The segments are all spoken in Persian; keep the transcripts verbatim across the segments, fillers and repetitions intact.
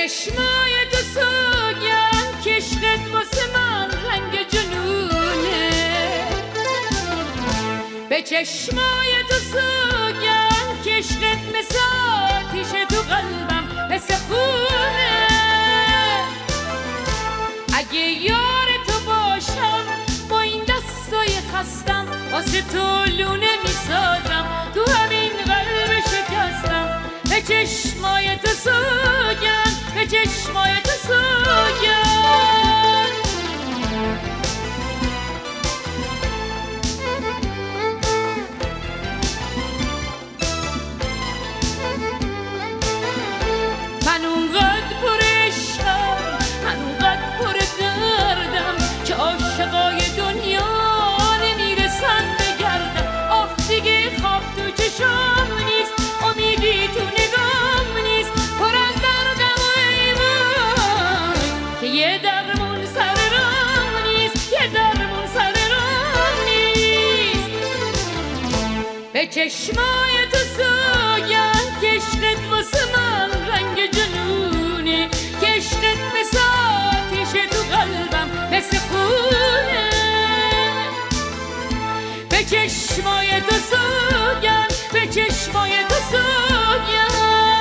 چشمای تو سوگن که عشقت واسه من رنگ جنونه، به چشمای تو سوگن که عشقت مثل آتیش تو قلبم مثل خونه. اگه یار تو باشم با این دستای خستم واسه تو لونه میسازم، تو همین قلب شکستم. به چشمای تو سوگن، به چشمای تو سوگن. من اونقدر پر عشقم، من اونقدر پر دردم که عاشقای دنیا نمیرسن بگردم. آخ دیگه خواب تو چشام نیست، امیدی تو نگام نیست، پر از دردم و ایوان که یه درمون سر راه نیست، یه درمون سر راه نیست. به چشمای تو سوگن که عشقت واسه من رنگ جنونه، که عشقت مثل آتیش تو قلبم مثل خونه. به چشمای تو سوگن، به چشمای تو سوگن.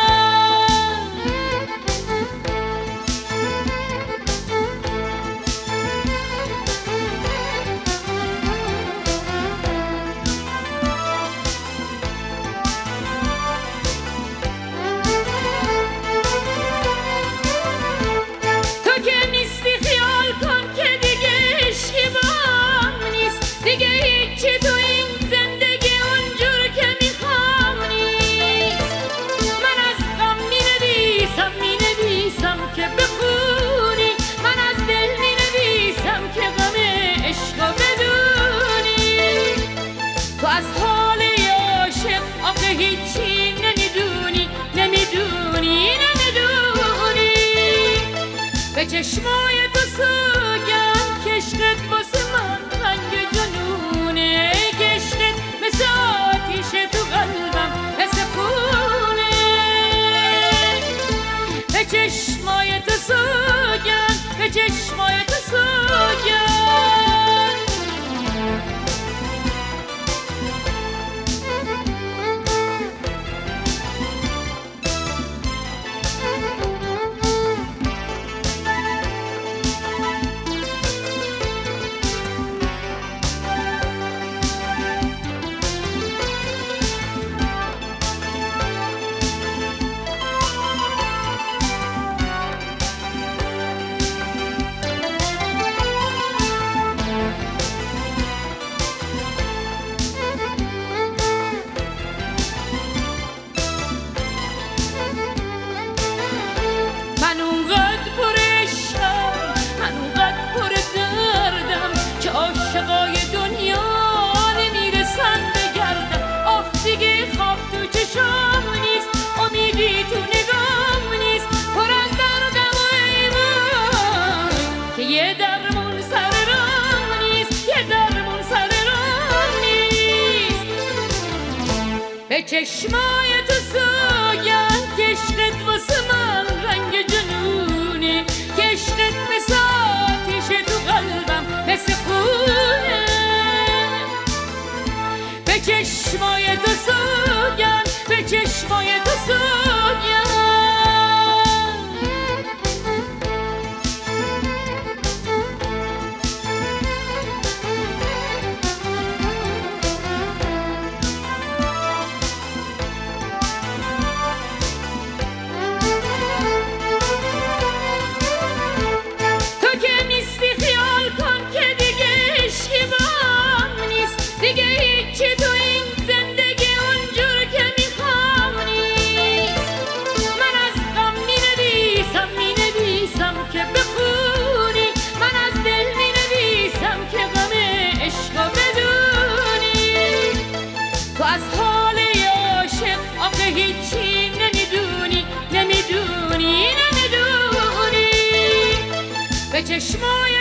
تو که نیستی خیال کن که دیگه عشقی بام نیست، دیگه هیچی تو این زندگی اونجور که میخوام نیست. من از غم مینویسم مینویسم که بخونی، من از دل مینویسم که غم عشقو بدونی. تو از حال عاشق آخه هیچی نمیدونی، نمیدونی، نمیدونی. به چشمای تو سوگن که عشقت واسه من رنگ جنونه، که عشقت مثل آتیش تو قلبم مثل خونه. به چشمای تو سوگن، به چشمای تو سوگن. من اونقدر پر عشقم، من اونقدر پر دردم که عاشقای دنیا نمیرسن بگردم. آخ دیگه خواب تو چشام نیست، امیدی تو نگام نیست، پر از دردم و ایوان که یه درمون سر راه نیست، یه درمون سر راه نیست. به چشمای تو سوگن که عشقت واسه من رنگ جنونه، که عشقت مثل آتیش تو قلبم مثل خونه. به چشمای تو سوگن، به چشمای تو سوگن. تو که نیستی خیال کن که دیگه عشقی بام نیست، دیگه هیچی تو این زندگی اونجور که میخوام نیست. من از غم مینویسم مینویسم که بخونی، من از دل مینویسم که غم عشقو بدونی. تو از حال عاشق آخه هیچی نمیدونی، نمیدونی، نمیدونی. به چشمای